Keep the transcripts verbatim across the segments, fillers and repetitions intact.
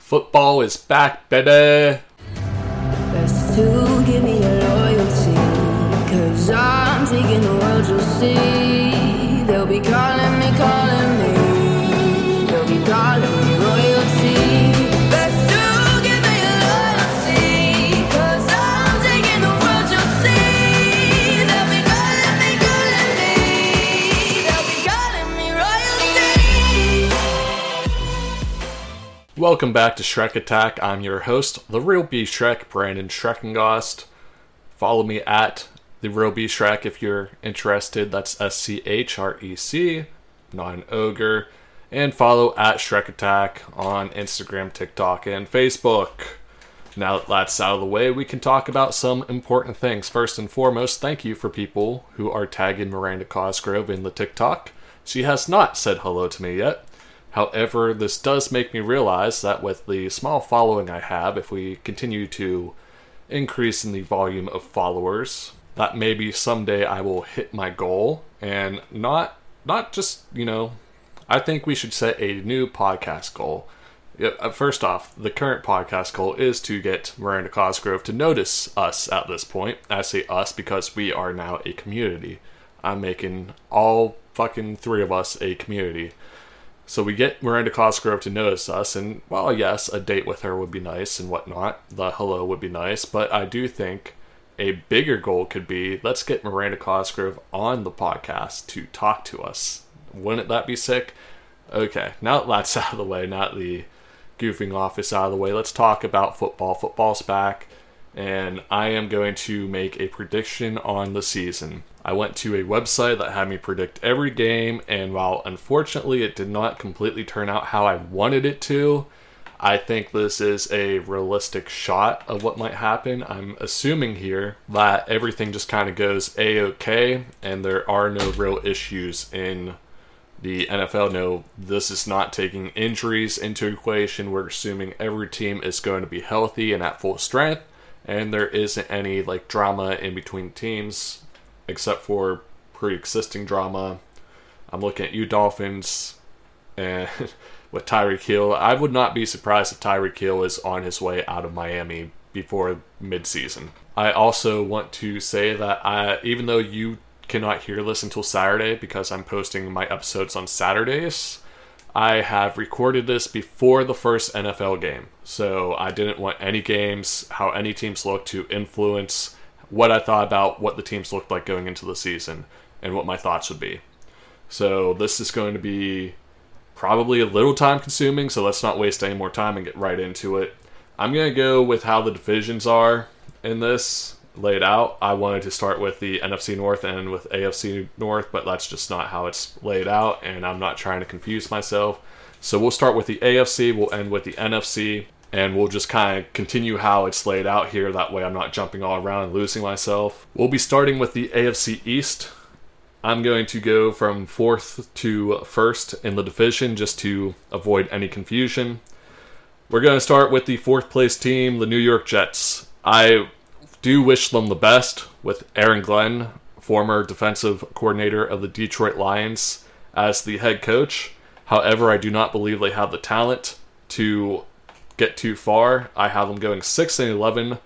Football is back, baby. Best to give me your loyalty, cause I'm taking the world, you'll see. They'll be calling me, calling me. They'll be calling me royalty. Best to give me your loyalty, cause I'm taking the world, you'll see. They'll be calling me, calling me. They'll be calling me royalty. Welcome back to Shrek Attack. I'm your host, the Real B Shrek, Brandon Schreckengost. Follow me at the Real B Shrek if you're interested. That's S C H R E C, not an ogre. And follow at Shrek Attack on Instagram, TikTok, and Facebook. Now that that's out of the way, we can talk about some important things. First and foremost, thank you for people who are tagging Miranda Cosgrove in the TikTok. She has not said hello to me yet. However, this does make me realize that with the small following I have, if we continue to increase in the volume of followers, that maybe someday I will hit my goal. And not not just, you know, I think we should set a new podcast goal. First off, the current podcast goal is to get Miranda Cosgrove to notice us at this point. I say us because we are now a community. I'm making all fucking three of us a community. So we get Miranda Cosgrove to notice us, and while yes, a date with her would be nice and whatnot, the hello would be nice, but I do think a bigger goal could be, let's get Miranda Cosgrove on the podcast to talk to us. Wouldn't that be sick? Okay, now that that's out of the way, not the goofing off is out of the way, let's talk about football. Football's back, and I am going to make a prediction on the season. I went to a website that had me predict every game, and while unfortunately it did not completely turn out how I wanted it to, I think this is a realistic shot of what might happen. I'm assuming here that everything just kind of goes A-okay, and there are no real issues in the N F L. No, this is not taking injuries into equation. We're assuming every team is going to be healthy and at full strength, and there isn't any like drama in between teams, except for pre-existing drama. I'm looking at you, Dolphins, and with Tyreek Hill. I would not be surprised if Tyreek Hill is on his way out of Miami before mid-season. I also want to say that I, even though you cannot hear this until Saturday because I'm posting my episodes on Saturdays, I have recorded this before the first N F L game. So I didn't want any games, how any teams look, to influence what I thought about what the teams looked like going into the season and what my thoughts would be. So this is going to be probably a little time consuming, so let's not waste any more time and get right into it. I'm going to go with how the divisions are in this laid out. I wanted to start with the N F C North and end with A F C North, but that's just not how it's laid out, and I'm not trying to confuse myself. So we'll start with the A F C, we'll end with the N F C, and we'll just kind of continue how it's laid out here. That way I'm not jumping all around and losing myself. We'll be starting with the A F C East. I'm going to go from fourth to first in the division just to avoid any confusion. We're going to start with the fourth place team, the New York Jets. I do wish them the best with Aaron Glenn, former defensive coordinator of the Detroit Lions, as the head coach. However, I do not believe they have the talent to get too far. I have them going six and eleven,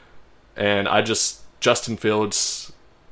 and I just Justin Fields,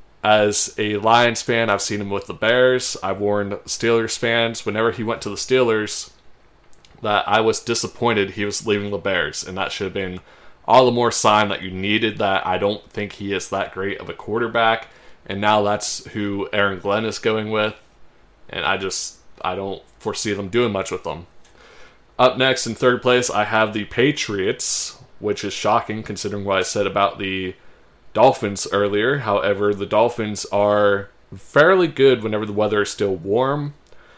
as a Lions fan, I've seen him with the Bears. I've warned Steelers fans whenever he went to the Steelers that I was disappointed he was leaving the Bears, and that should have been all the more sign that you needed that. I don't think he is that great of a quarterback, and now that's who Aaron Glenn is going with, and I just I don't foresee them doing much with them. Up next, in third place, I have the Patriots, which is shocking considering what I said about the Dolphins earlier. However, the Dolphins are fairly good whenever the weather is still warm.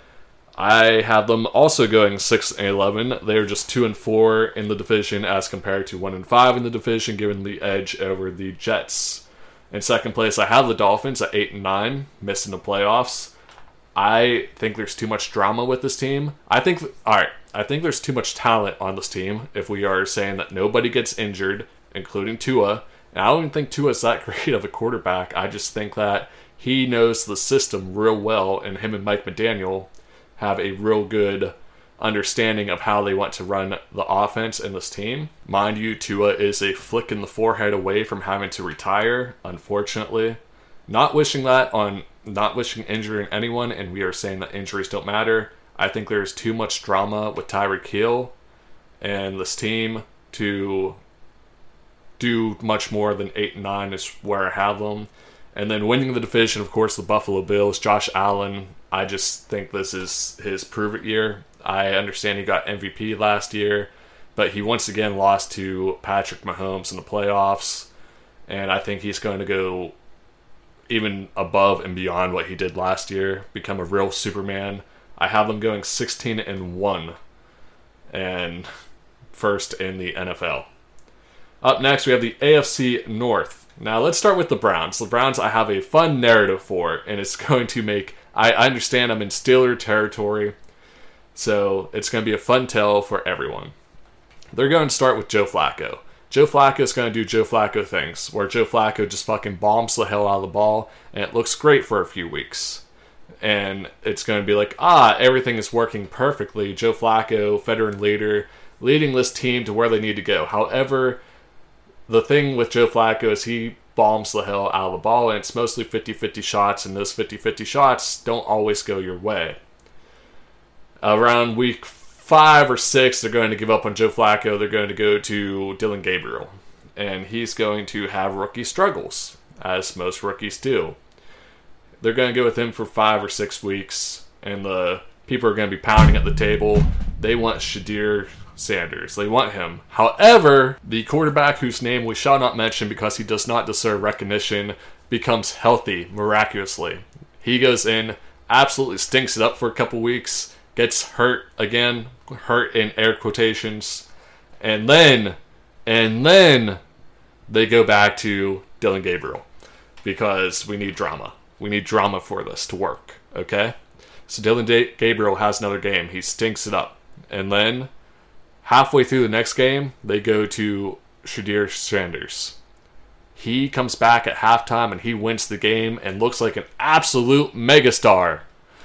I have them also going six and eleven. They're just two and four in the division as compared to one and five in the division, giving the edge over the Jets. In second place, I have the Dolphins at eight and nine, missing the playoffs. I think there's too much drama with this team. I think, all right, I think there's too much talent on this team if we are saying that nobody gets injured, including Tua. And I don't even think Tua's that great of a quarterback. I just think that he knows the system real well, and him and Mike McDaniel have a real good understanding of how they want to run the offense in this team. Mind you, Tua is a flick in the forehead away from having to retire, unfortunately. Not wishing that on, not wishing injuring anyone, and we are saying that injuries don't matter. I think there's too much drama with Tyreek Hill and this team to do much more than eight and nine is where I have them. And then winning the division, of course, the Buffalo Bills. Josh Allen, I just think this is his prove-it year. I understand he got M V P last year, but he once again lost to Patrick Mahomes in the playoffs. And I think he's going to go even above and beyond what he did last year, become a real Superman. I have them going sixteen and one and first in the N F L. Up next, we have the A F C North. Now, let's start with the Browns. The Browns, I have a fun narrative for, and it's going to make... I, I understand I'm in Steeler territory, so it's going to be a fun tell for everyone. They're going to start with Joe Flacco. Joe Flacco is going to do Joe Flacco things, where Joe Flacco just fucking bombs the hell out of the ball, and it looks great for a few weeks. And it's going to be like, ah, everything is working perfectly. Joe Flacco, veteran leader, leading this team to where they need to go. However, the thing with Joe Flacco is he bombs the hell out of the ball, and it's mostly fifty-fifty shots, and those fifty-fifty shots don't always go your way. Around week five or six, they're going to give up on Joe Flacco. They're going to go to Dillon Gabriel, and he's going to have rookie struggles, as most rookies do. They're going to go with him for five or six weeks, and the people are going to be pounding at the table. They want Shadir Sanders. They want him. However, the quarterback whose name we shall not mention because he does not deserve recognition becomes healthy miraculously. He goes in, absolutely stinks it up for a couple weeks, gets hurt again, hurt in air quotations, and then, and then they go back to Dillon Gabriel because we need drama. We need drama for this to work, okay? So Dillon da- Gabriel has another game. He stinks it up. And then, halfway through the next game, they go to Shadir Sanders. He comes back at halftime and he wins the game and looks like an absolute megastar.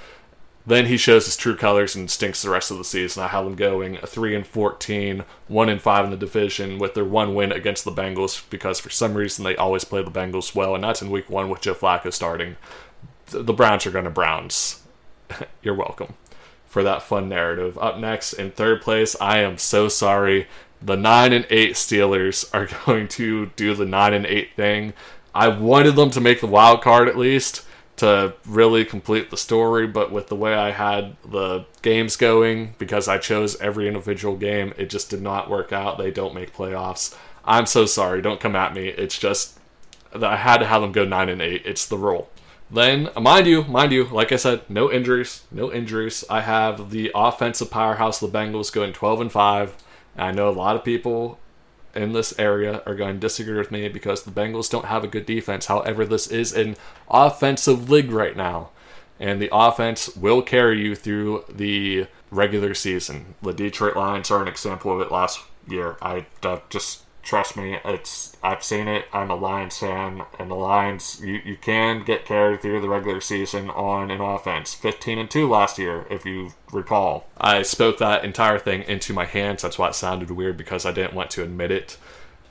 Then he shows his true colors and stinks the rest of the season. I have them going three and fourteen, one and five in the division with their one win against the Bengals because for some reason they always play the Bengals well, and that's in week one with Joe Flacco starting. The Browns are going to Browns. You're welcome for that fun narrative. Up next, in third place, I am so sorry. The nine and eight Steelers are going to do the nine and eight thing. I wanted them to make the wild card at least, to really complete the story, but with the way I had the games going, because I chose every individual game, it just did not work out. They don't make playoffs. I'm so sorry. Don't come at me. It's just that I had to have them go nine and eight. It's the rule. Then, mind you, mind you, like I said, no injuries, no injuries. I have the offensive powerhouse, the Bengals, going twelve and five. And I know a lot of people in this area are going to disagree with me because the Bengals don't have a good defense. However, this is an offensive league right now, and the offense will carry you through the regular season. The Detroit Lions are an example of it last year. I uh, just trust me, it's I've seen it. I'm a Lions fan, and the Lions, you, you can get carried through the regular season on an offense. fifteen and two last year, if you recall. I spoke that entire thing into my hands. That's why it sounded weird, because I didn't want to admit it.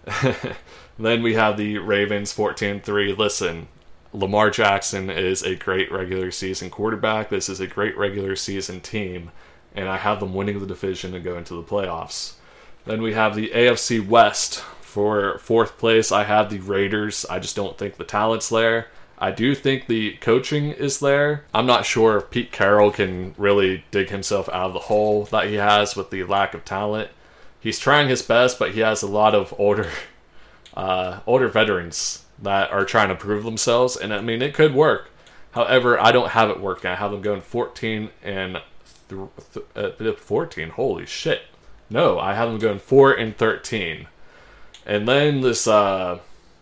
Then we have the Ravens, fourteen and three. Listen, Lamar Jackson is a great regular season quarterback. This is a great regular season team, and I have them winning the division and going to the playoffs. Then we have the A F C West. For fourth place, I have the Raiders. I just don't think the talent's there. I do think the coaching is there. I'm not sure if Pete Carroll can really dig himself out of the hole that he has with the lack of talent. He's trying his best, but he has a lot of older uh, older veterans that are trying to prove themselves, and I mean, it could work. However, I don't have it working. I have them going fourteen and th- th- uh, fourteen. Holy shit. No, I have them going four and thirteen. And then this, uh,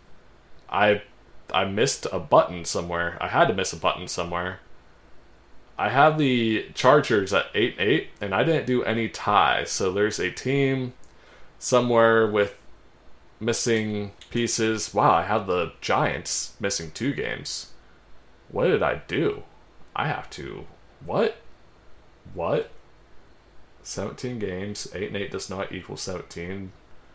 I I missed a button somewhere. I had to miss a button somewhere. I have the Chargers at eight and eight, and I didn't do any ties. So there's a team somewhere with missing pieces. Wow, I have the Giants missing two games. What did I do? I have to... What? What? seventeen games. eight and eight does not equal seventeen.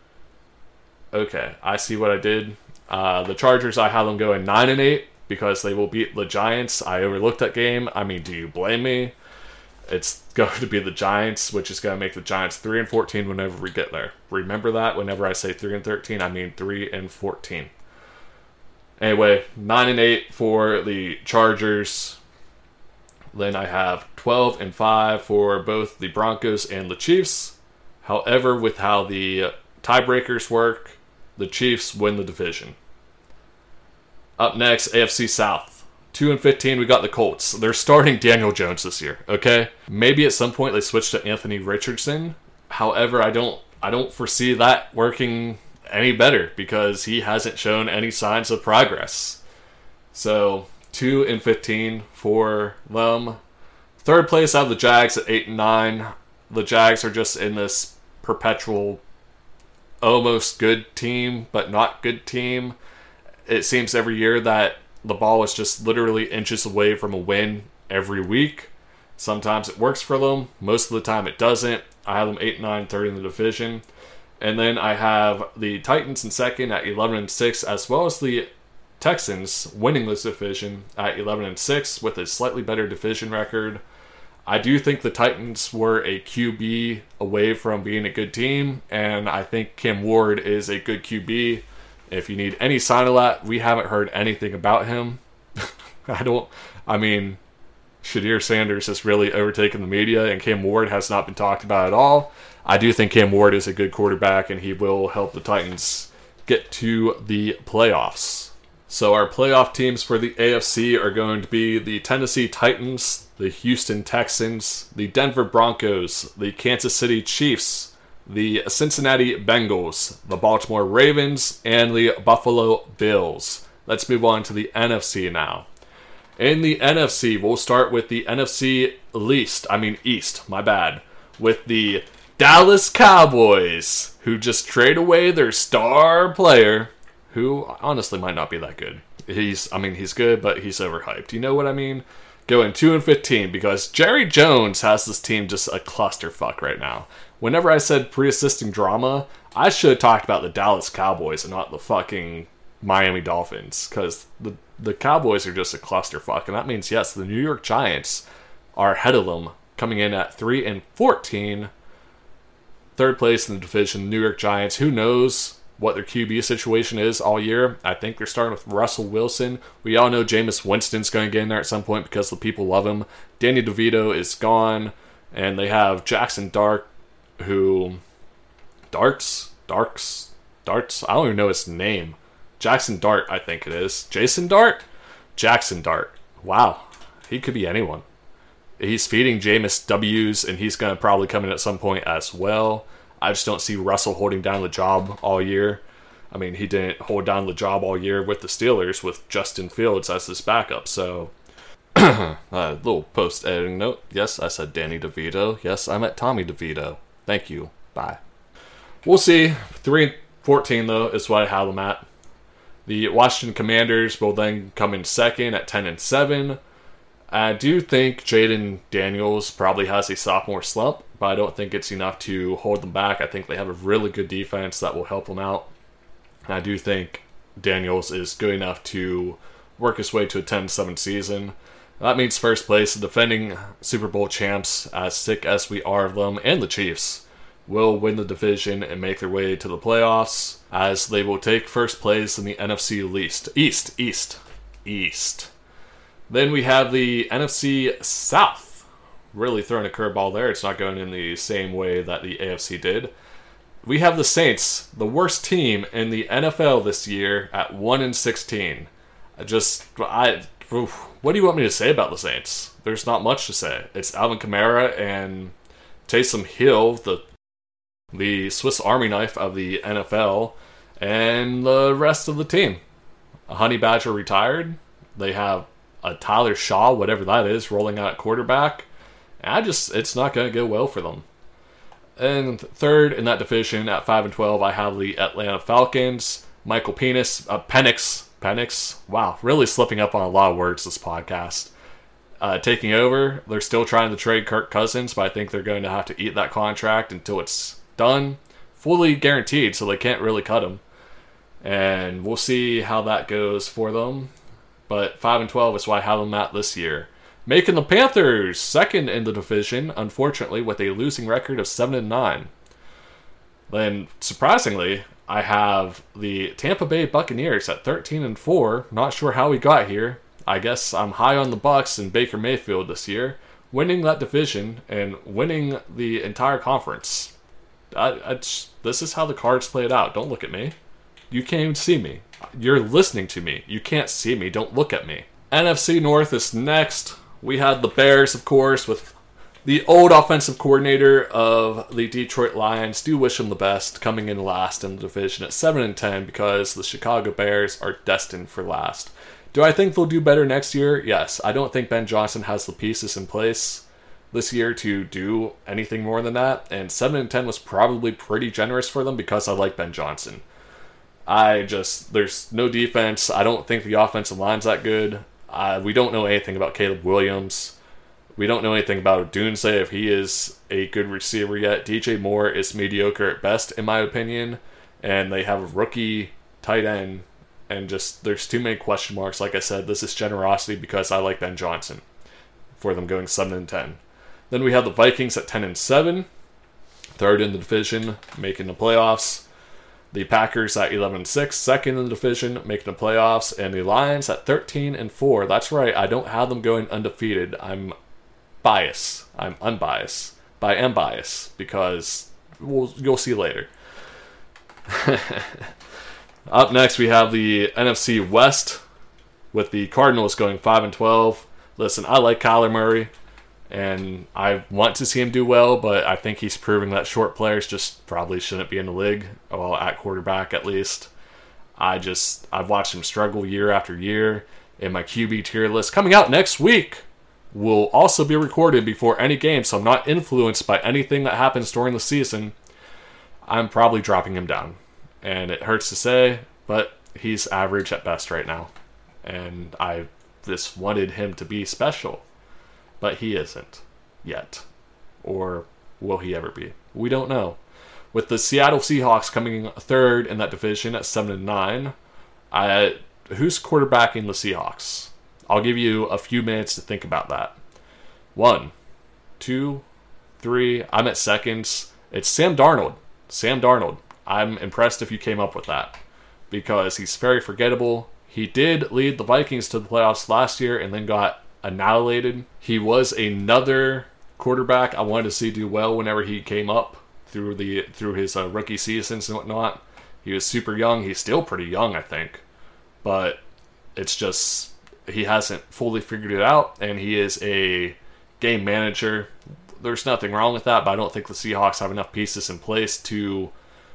Okay, I see what I did. Uh, the Chargers, I have them going nine and eight because they will beat the Giants. I overlooked that game. I mean, do you blame me? It's going to be the Giants, which is going to make the Giants three and fourteen whenever we get there. Remember that whenever I say three and thirteen, I mean three and fourteen. Anyway, nine and eight for the Chargers. Then I have twelve and five for both the Broncos and the Chiefs. However, with how the tiebreakers work, the Chiefs win the division. Up next, A F C South. two and fifteen, we got the Colts. They're starting Daniel Jones this year, okay? Maybe at some point they switch to Anthony Richardson. However, I don't I don't foresee that working any better because he hasn't shown any signs of progress. So, two and fifteen for them. Third place out of the Jags at eight and nine. The Jags are just in this perpetual almost good team, but not good team. It seems every year that the ball is just literally inches away from a win every week. Sometimes it works for them. Most of the time it doesn't. I have them eight and nine, third in the division. And then I have the Titans in second at eleven and six, as well as the Texans winning this division at eleven and six with a slightly better division record. I do think the Titans were a Q B away from being a good team, and I think Cam Ward is a good Q B. If you need any sign of that, we haven't heard anything about him. I don't, I mean, Shadir Sanders has really overtaken the media, and Cam Ward has not been talked about at all. I do think Cam Ward is a good quarterback, and he will help the Titans get to the playoffs. So our playoff teams for the A F C are going to be the Tennessee Titans, the Houston Texans, the Denver Broncos, the Kansas City Chiefs, the Cincinnati Bengals, the Baltimore Ravens, and the Buffalo Bills. Let's move on to the N F C now. In the N F C, we'll start with the N F C least, I mean East, my bad, with the Dallas Cowboys, who just trade away their star player, who honestly might not be that good. He's, I mean, he's good, but he's overhyped. You know what I mean? Going two and fifteen because Jerry Jones has this team just a clusterfuck right now. Whenever I said pre-assisting drama, I should have talked about the Dallas Cowboys and not the fucking Miami Dolphins, because the the Cowboys are just a clusterfuck, and that means yes, the New York Giants are ahead of them, coming in at three and fourteen, third place in the division. New York Giants, who knows what their Q B situation is all year. I think they're starting with Russell Wilson. We all know Jameis Winston's going to get in there at some point because the people love him. Danny DeVito is gone, and they have Jackson Dart, who... Darts? Darks? Darts? I don't even know his name. Jackson Dart, I think it is. Jason Dart? Jackson Dart. Wow. He could be anyone. He's feeding Jameis W's, and he's going to probably come in at some point as well. I just don't see Russell holding down the job all year. I mean, he didn't hold down the job all year with the Steelers with Justin Fields as his backup. So, a uh, little post-editing note. Yes, I said Danny DeVito. Yes, I meant Tommy DeVito. Thank you. Bye. We'll see. three and fourteen, though, is what I have them at. The Washington Commanders will then come in second at ten and seven. I do think Jaden Daniels probably has a sophomore slump, but I don't think it's enough to hold them back. I think they have a really good defense that will help them out. And I do think Daniels is good enough to work his way to a ten and seven season. That means first place, the defending Super Bowl champs, as sick as we are of them, and the Chiefs, will win the division and make their way to the playoffs, as they will take first place in the N F C East. East, East, East. Then we have the N F C South. Really throwing a curveball there. It's not going in the same way that the A F C did. We have the Saints, the worst team in the N F L this year, at one and sixteen. I just, I, oof, what do you want me to say about the Saints? There's not much to say. It's Alvin Kamara and Taysom Hill, the the Swiss Army knife of the N F L, and the rest of the team. A Honey Badger retired. They have a Tyler Shaw, whatever that is, rolling out at quarterback. And I just, it's not going to go well for them. And third in that division at five and twelve, I have the Atlanta Falcons. Michael Penix, uh, Penix, Penix. Wow, really slipping up on a lot of words this podcast. uh, taking over. They're still trying to trade Kirk Cousins, but I think they're going to have to eat that contract until it's done. Fully guaranteed, so they can't really cut him. And we'll see how that goes for them. But five and twelve is why I have them at this year. Making the Panthers second in the division, unfortunately, with a losing record of seven and nine. Then, surprisingly, I have the Tampa Bay Buccaneers at thirteen and four. Not sure how we got here. I guess I'm high on the Bucs and Baker Mayfield this year, winning that division and winning the entire conference. I, I just, this is how the cards played out. Don't look at me. You can't even see me. You're listening to me. You can't see me. Don't look at me. N F C North is next. We had the Bears, of course, with the old offensive coordinator of the Detroit Lions. Do wish him the best, coming in last in the division at seven and ten because the Chicago Bears are destined for last. Do I think they'll do better next year? Yes. I don't think Ben Johnson has the pieces in place this year to do anything more than that, and seven and ten was probably pretty generous for them because I like Ben Johnson. I just, there's no defense. I don't think the offensive line's that good. Uh, we don't know anything about Caleb Williams. We don't know anything about Dunze if he is a good receiver yet. D J Moore is mediocre at best, in my opinion. And they have a rookie tight end. And just, there's too many question marks. Like I said, this is generosity because I like Ben Johnson for them going seven and ten. Then we have the Vikings at ten and seven. Third in the division, making the playoffs. The Packers at eleven and six, second in the division, making the playoffs, and the Lions at thirteen and four. That's right, I don't have them going undefeated. I'm biased. I'm unbiased. But I am biased because we'll, you'll see later. Up next, we have the N F C West with the Cardinals going five and twelve. Listen, I like Kyler Murray. And I want to see him do well, but I think he's proving that short players just probably shouldn't be in the league, well, at quarterback at least. I just, I've watched him struggle year after year. And my Q B tier list coming out next week will also be recorded before any game, so I'm not influenced by anything that happens during the season. I'm probably dropping him down. And it hurts to say, but he's average at best right now. And I just wanted him to be special. But he isn't yet. Or will he ever be? We don't know. With the Seattle Seahawks coming third in that division at seven and nine, I, who's quarterbacking the Seahawks? I'll give you a few minutes to think about that. One, two, three. I'm at seconds. It's Sam Darnold. Sam Darnold. I'm impressed if you came up with that. Because he's very forgettable. He did lead the Vikings to the playoffs last year and then got annihilated. He was another quarterback I wanted to see do well whenever he came up through the through his uh, rookie seasons and whatnot. He was super young. He's still pretty young, I think. But it's just, he hasn't fully figured it out, and he is a game manager. There's nothing wrong with that, but I don't think the Seahawks have enough pieces in place to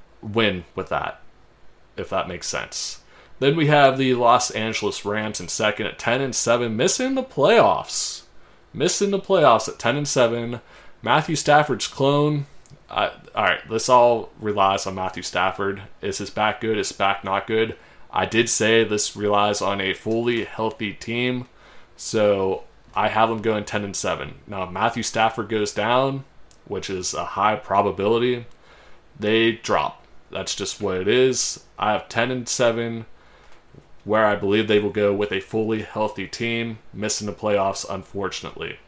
win with that, if that makes sense. Then we have the Los Angeles Rams in second at ten and seven, missing the playoffs. Missing the playoffs at ten and seven. Matthew Stafford's clone. Uh, all right, this all relies on Matthew Stafford. Is his back good? Is his back not good? I did say this relies on a fully healthy team, so I have them going ten and seven. Now, if Matthew Stafford goes down, which is a high probability, they drop. That's just what it is. I have ten and seven. Where I believe they will go with a fully healthy team, missing the playoffs, unfortunately.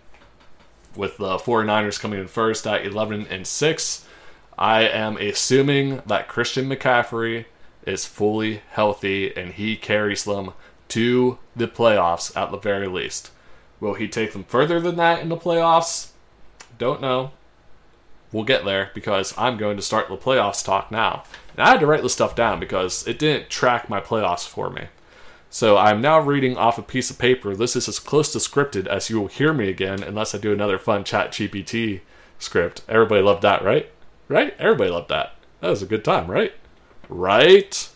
With the 49ers coming in first at eleven and six, I am assuming that Christian McCaffrey is fully healthy and he carries them to the playoffs at the very least. Will he take them further than that in the playoffs? Don't know. We'll get there because I'm going to start the playoffs talk now. And I had to write this stuff down because it didn't track my playoffs for me. So I'm now reading off a piece of paper. This is as close to scripted as you will hear me again, unless I do another fun Chat G P T script. Everybody loved that, right? Right? Everybody loved that. That was a good time, right? Right?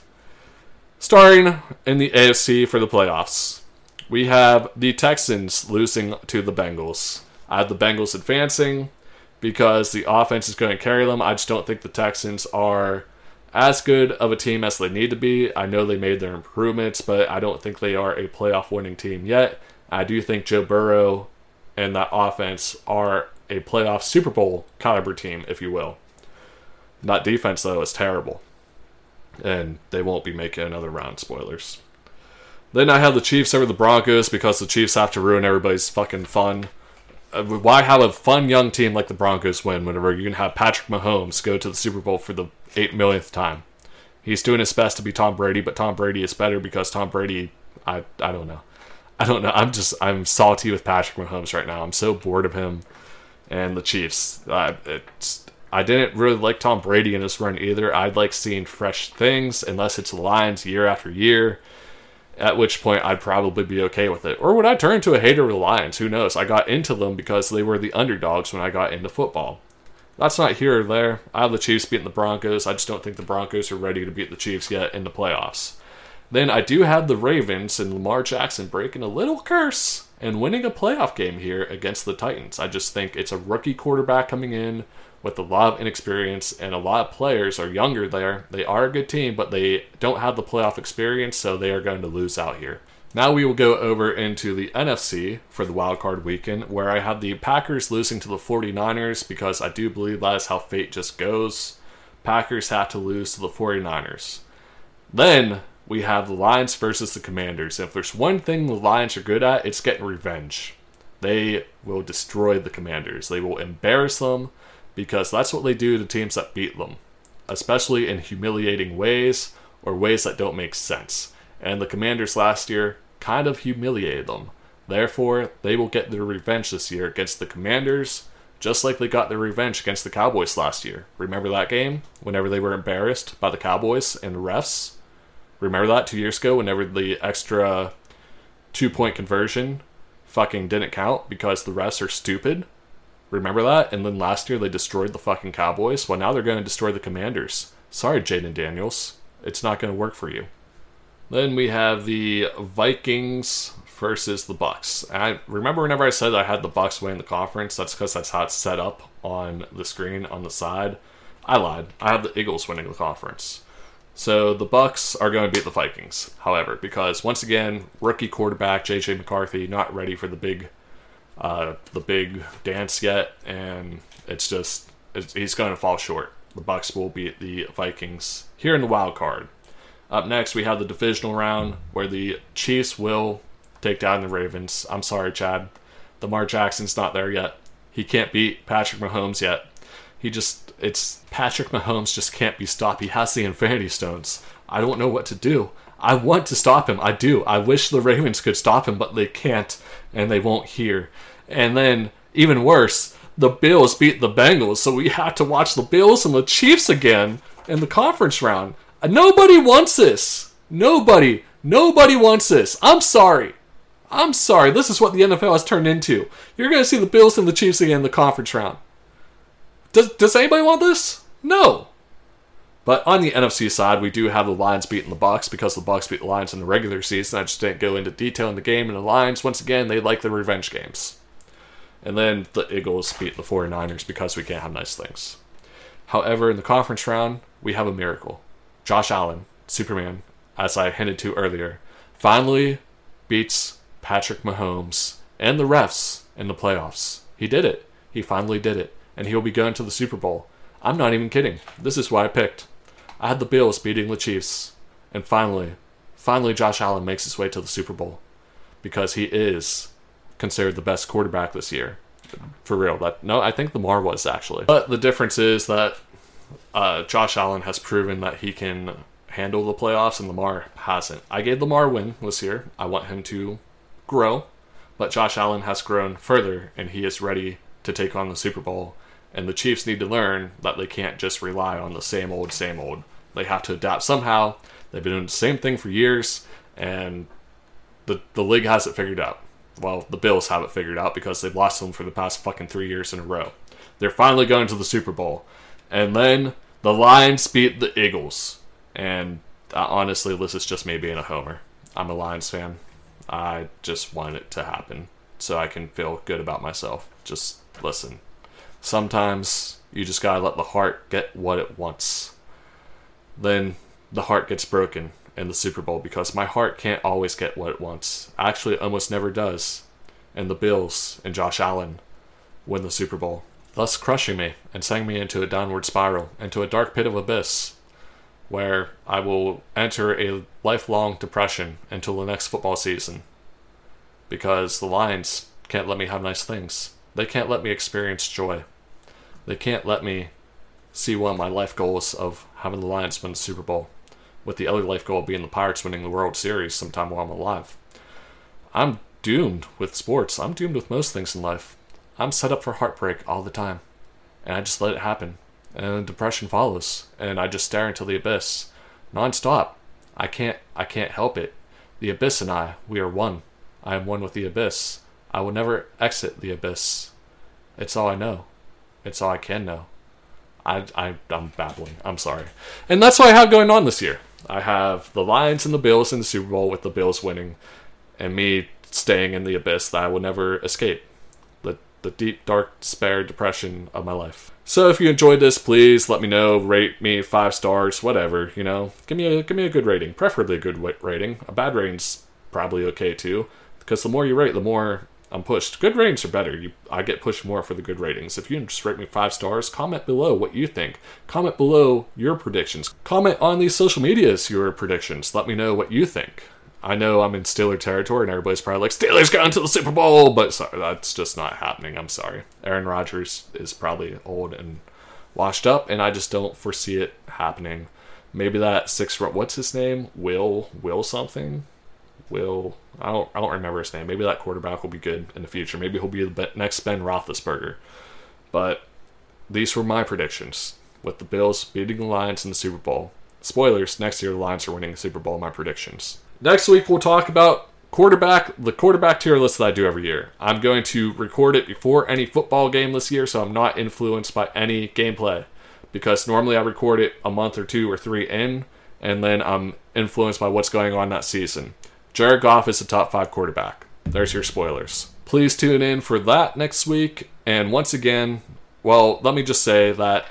Starting in the A F C for the playoffs, we have the Texans losing to the Bengals. I have the Bengals advancing because the offense is going to carry them. I just don't think the Texans are as good of a team as they need to be. I know they made their improvements, but I don't think they are a playoff winning team yet. I do think Joe Burrow and that offense are a playoff Super Bowl caliber team, if you will. That defense, though, is terrible. And they won't be making another round, spoilers. Then I have the Chiefs over the Broncos because the Chiefs have to ruin everybody's fucking fun. Uh, why have a fun young team like the Broncos win whenever you can have Patrick Mahomes go to the Super Bowl for the eight millionth time? He's doing his best to be Tom Brady, but Tom Brady is better because Tom Brady, I I don't know. I don't know. I'm just, I'm salty with Patrick Mahomes right now. I'm so bored of him and the Chiefs. I, it's, I didn't really like Tom Brady in this run either. I'd like seeing fresh things, unless it's the Lions year after year, at which point I'd probably be okay with it. Or would I turn into a hater of the Lions? Who knows? I got into them because they were the underdogs when I got into football. That's not here or there. I have the Chiefs beating the Broncos. I just don't think the Broncos are ready to beat the Chiefs yet in the playoffs. Then I do have the Ravens and Lamar Jackson breaking a little curse and winning a playoff game here against the Titans. I just think it's a rookie quarterback coming in with a lot of inexperience, and a lot of players are younger there. They are a good team, but they don't have the playoff experience, so they are going to lose out here. Now we will go over into the N F C for the wild card weekend, where I have the Packers losing to the forty-niners because I do believe that is how fate just goes. Packers have to lose to the forty-niners. Then we have the Lions versus the Commanders. If there's one thing the Lions are good at, it's getting revenge. They will destroy the Commanders. They will embarrass them because that's what they do to teams that beat them, especially in humiliating ways or ways that don't make sense. And the Commanders last year kind of humiliated them. Therefore, they will get their revenge this year against the Commanders, just like they got their revenge against the Cowboys last year. Remember that game? Whenever they were embarrassed by the Cowboys and the refs? Remember that two years ago whenever the extra two-point conversion fucking didn't count because the refs are stupid? Remember that? And then last year they destroyed the fucking Cowboys? Well, now they're going to destroy the Commanders. Sorry, Jaden Daniels. It's not going to work for you. Then we have the Vikings versus the Bucks. And I remember whenever I said I had the Bucks win the conference, that's because that's how it's set up on the screen on the side. I lied. I have the Eagles winning the conference. So the Bucks are going to beat the Vikings, however, because once again, rookie quarterback J J McCarthy not ready for the big, uh, the big dance yet, and it's just it's, he's going to fall short. The Bucks will beat the Vikings here in the wild card. Up next, we have the divisional round where the Chiefs will take down the Ravens. I'm sorry, Chad. Lamar Jackson's not there yet. He can't beat Patrick Mahomes yet. He just, it's, Patrick Mahomes just can't be stopped. He has the Infinity Stones. I don't know what to do. I want to stop him. I do. I wish the Ravens could stop him, but they can't, and they won't here. And then, even worse, the Bills beat the Bengals, so we have to watch the Bills and the Chiefs again in the conference round. Nobody wants this. Nobody. Nobody wants this. I'm sorry. I'm sorry. This is what the N F L has turned into. You're going to see the Bills and the Chiefs again in the conference round. Does Does anybody want this? No. But on the N F C side, we do have the Lions beating the Bucks because the Bucks beat the Lions in the regular season. I just didn't go into detail in the game. And the Lions, once again, they like the revenge games. And then the Eagles beat the forty-niners because we can't have nice things. However, in the conference round, we have a miracle. Josh Allen, Superman, as I hinted to earlier, finally beats Patrick Mahomes and the refs in the playoffs. He did it. He finally did it. And he'll be going to the Super Bowl. I'm not even kidding. This is what I picked. I had the Bills beating the Chiefs. And finally, finally Josh Allen makes his way to the Super Bowl. Because he is considered the best quarterback this year. For real. That, no, I think Lamar was actually. But the difference is that uh, Josh Allen has proven that he can handle the playoffs and Lamar hasn't. I gave Lamar a win this year. I want him to grow. But Josh Allen has grown further and he is ready to take on the Super Bowl. And the Chiefs need to learn that they can't just rely on the same old, same old. They have to adapt somehow. They've been doing the same thing for years, and the the league has it figured out. Well, the Bills have it figured out because they've lost them for the past fucking three years in a row. They're finally going to the Super Bowl. And then the Lions beat the Eagles. And uh, honestly, this is just me being a homer. I'm a Lions fan. I just want it to happen so I can feel good about myself. Just listen. Sometimes you just gotta let the heart get what it wants. Then the heart gets broken, in the Super Bowl because my heart can't always get what it wants. Actually, it almost never does. And the Bills and Josh Allen win the Super Bowl, thus crushing me and sending me into a downward spiral, into a dark pit of abyss, where I will enter a lifelong depression until the next football season. Because the Lions can't let me have nice things. They can't let me experience joy. They can't let me see one of my life goals of having the Lions win the Super Bowl, with the other life goal being the Pirates winning the World Series sometime while I'm alive. I'm doomed with sports. I'm doomed with most things in life. I'm set up for heartbreak all the time. And I just let it happen. And then depression follows. And I just stare into the abyss. Non-stop. I can't I can't help it. The abyss and I, we are one. I am one with the abyss. I will never exit the abyss. It's all I know. It's all I can know. I, I, I'm babbling. I'm sorry. And that's what I have going on this year. I have the Lions and the Bills in the Super Bowl, with the Bills winning, and me staying in the abyss that I will never escape. The, the deep, dark despair, depression of my life. So if you enjoyed this, please let me know. Rate me five stars, whatever, you know. Give me a, give me a good rating. Preferably a good rating. A bad rating's probably okay too, because the more you rate, the more I'm pushed. Good ratings are better. You, I get pushed more for the good ratings. If you can just rate me five stars, comment below what you think. Comment below your predictions. Comment on these social medias your predictions. Let me know what you think. I know I'm in Steeler territory, and everybody's probably like, Steelers going to the Super Bowl, but sorry, that's just not happening. I'm sorry. Aaron Rodgers is probably old and washed up, and I just don't foresee it happening. Maybe that six, what's his name? Will, Will something? Will, I don't, I don't remember his name. Maybe that quarterback will be good in the future. Maybe he'll be the next Ben Roethlisberger. But these were my predictions, with the Bills beating the Lions in the Super Bowl. Spoilers, next year the Lions are winning the Super Bowl, my predictions. Next week we'll talk about quarterback, the quarterback tier list that I do every year. I'm going to record it before any football game this year, so I'm not influenced by any gameplay. Because normally I record it a month or two or three in, and then I'm influenced by what's going on that season. Jared Goff is the top five quarterback. There's your spoilers. Please tune in for that next week. And once again, well, let me just say that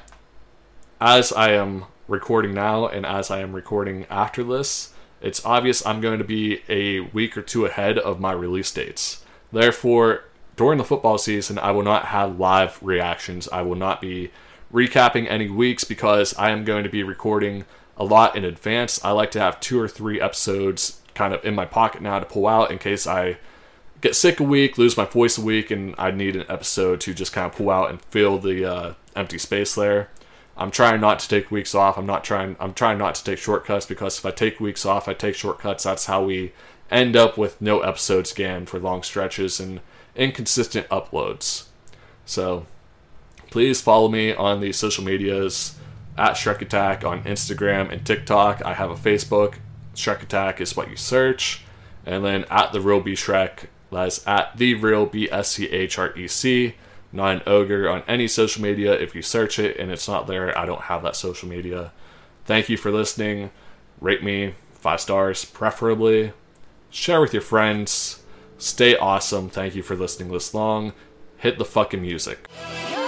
as I am recording now and as I am recording after this, it's obvious I'm going to be a week or two ahead of my release dates. Therefore, during the football season, I will not have live reactions. I will not be recapping any weeks because I am going to be recording a lot in advance. I like to have two or three episodes kind of in my pocket now to pull out in case I get sick a week, lose my voice a week, and I need an episode to just kind of pull out and fill the uh, empty space there. I'm trying not to take weeks off. I'm not trying. I'm trying not to take shortcuts, because if I take weeks off, I take shortcuts. That's how we end up with no episodes again for long stretches and inconsistent uploads. So please follow me on the social medias at Shrek Attack on Instagram and TikTok. I have a Facebook. Shrek Attack is what you search. And then at the Real B Shrek, that's at the Real B S C H R E C, not an ogre, on any social media. If you search it and it's not there, I don't have that social media. Thank you for listening. Rate me five stars, preferably. Share with your friends. Stay awesome. Thank you for listening this long. Hit the fucking music.